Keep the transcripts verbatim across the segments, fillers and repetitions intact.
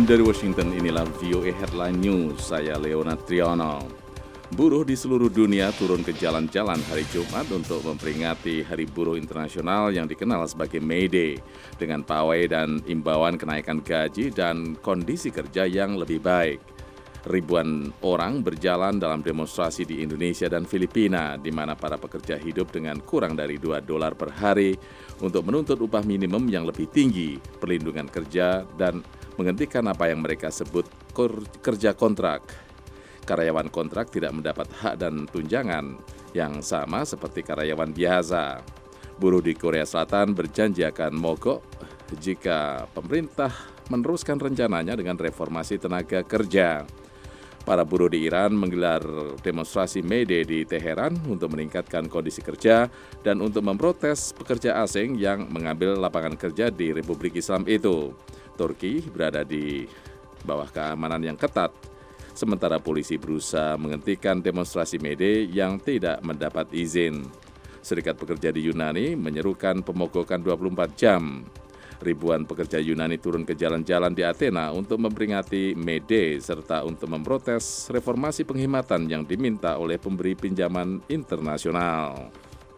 Dari Washington, inilah V O A Headline News, saya Leonard Triono. Buruh di seluruh dunia turun ke jalan-jalan hari Jumat untuk memperingati Hari Buruh Internasional yang dikenal sebagai May Day, dengan pawai dan imbauan kenaikan gaji dan kondisi kerja yang lebih baik. Ribuan orang berjalan dalam demonstrasi di Indonesia dan Filipina, di mana para pekerja hidup dengan kurang dari dua dolar per hari untuk menuntut upah minimum yang lebih tinggi, perlindungan kerja, dan menghentikan apa yang mereka sebut kerja kontrak. Karyawan kontrak tidak mendapat hak dan tunjangan yang sama seperti karyawan biasa. Buruh di Korea Selatan berjanji akan mogok jika pemerintah meneruskan rencananya dengan reformasi tenaga kerja. Para buruh di Iran menggelar demonstrasi May Day di Teheran untuk meningkatkan kondisi kerja dan untuk memprotes pekerja asing yang mengambil lapangan kerja di Republik Islam itu. Turki berada di bawah keamanan yang ketat, sementara polisi berusaha menghentikan demonstrasi May Day yang tidak mendapat izin. Serikat Pekerja di Yunani menyerukan pemogokan dua puluh empat jam. Ribuan pekerja Yunani turun ke jalan-jalan di Athena untuk memperingati May Day serta untuk memprotes reformasi penghematan yang diminta oleh pemberi pinjaman internasional.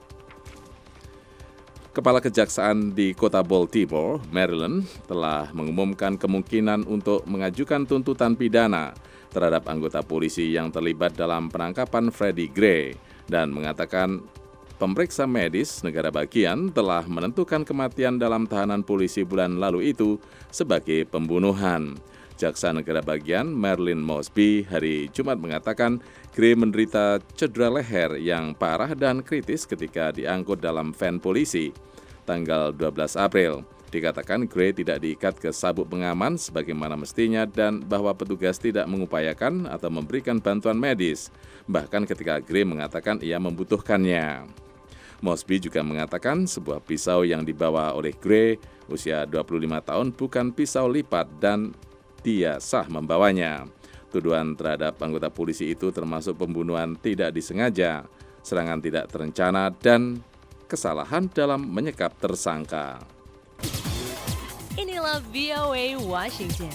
Kepala Kejaksaan di kota Baltimore, Maryland, telah mengumumkan kemungkinan untuk mengajukan tuntutan pidana terhadap anggota polisi yang terlibat dalam penangkapan Freddie Gray dan mengatakan pemeriksa medis negara bagian telah menentukan kematian dalam tahanan polisi bulan lalu itu sebagai pembunuhan. Jaksa negara bagian Marilyn Mosby hari Jumat mengatakan Gray menderita cedera leher yang parah dan kritis ketika diangkut dalam van polisi. Tanggal dua belas April, dikatakan Gray tidak diikat ke sabuk pengaman sebagaimana mestinya dan bahwa petugas tidak mengupayakan atau memberikan bantuan medis, bahkan ketika Gray mengatakan ia membutuhkannya. Mosby juga mengatakan sebuah pisau yang dibawa oleh Gray, usia dua puluh lima tahun, bukan pisau lipat dan dia sah membawanya. Tuduhan terhadap anggota polisi itu termasuk pembunuhan tidak disengaja, serangan tidak terencana, dan kesalahan dalam menyekap tersangka. Inilah V O A Washington.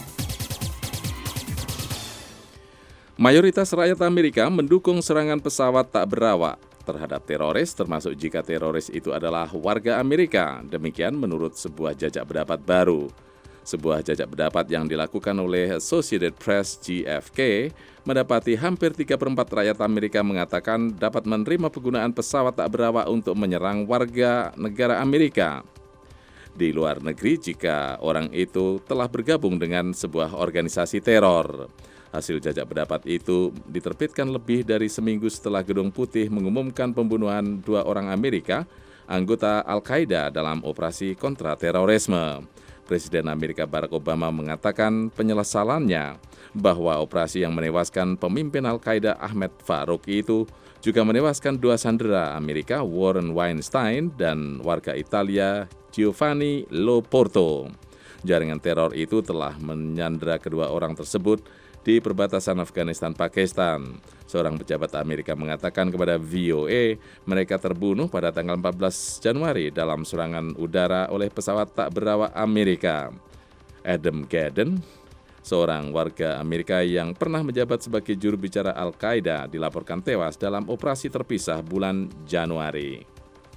Mayoritas rakyat Amerika mendukung serangan pesawat tak berawak terhadap teroris, termasuk jika teroris itu adalah warga Amerika. Demikian menurut sebuah jajak pendapat baru. Sebuah jajak pendapat yang dilakukan oleh Associated Press G F K mendapati hampir tiga per empat rakyat Amerika mengatakan dapat menerima penggunaan pesawat tak berawak untuk menyerang warga negara Amerika di luar negeri jika orang itu telah bergabung dengan sebuah organisasi teror. Hasil jajak pendapat itu diterbitkan lebih dari seminggu setelah Gedung Putih mengumumkan pembunuhan dua orang Amerika, anggota Al-Qaeda dalam operasi kontraterorisme. Presiden Amerika Barack Obama mengatakan penyesalannya bahwa operasi yang menewaskan pemimpin Al-Qaeda Ahmed Farouk itu juga menewaskan dua sandera Amerika, Warren Weinstein dan warga Italia Giovanni Lo Porto. Jaringan teror itu telah menyandera kedua orang tersebut di perbatasan Afghanistan-Pakistan. Seorang pejabat Amerika mengatakan kepada V O A mereka terbunuh pada tanggal empat belas Januari dalam serangan udara oleh pesawat tak berawak Amerika. Adam Gadden, seorang warga Amerika yang pernah menjabat sebagai juru bicara Al-Qaeda, dilaporkan tewas dalam operasi terpisah bulan Januari.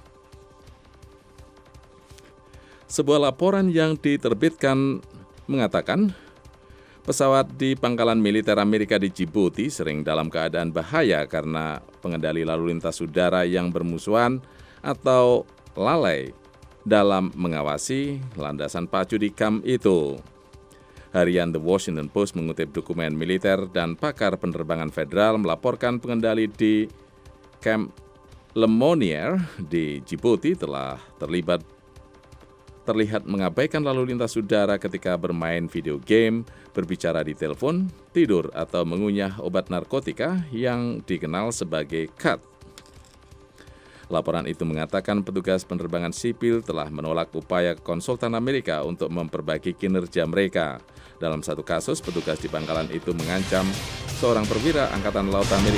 Sebuah laporan yang diterbitkan mengatakan pesawat di pangkalan militer Amerika di Djibouti sering dalam keadaan bahaya karena pengendali lalu lintas udara yang bermusuhan atau lalai dalam mengawasi landasan pacu di kamp itu. Harian The Washington Post mengutip dokumen militer dan pakar penerbangan federal melaporkan pengendali di Camp Lemonnier di Djibouti telah terlibat terlihat mengabaikan lalu lintas udara ketika bermain video game, berbicara di telepon, tidur, atau mengunyah obat narkotika yang dikenal sebagai cat. Laporan itu mengatakan petugas penerbangan sipil telah menolak upaya konsultan Amerika untuk memperbaiki kinerja mereka. Dalam satu kasus, petugas di pangkalan itu mengancam seorang perwira Angkatan Laut Amerika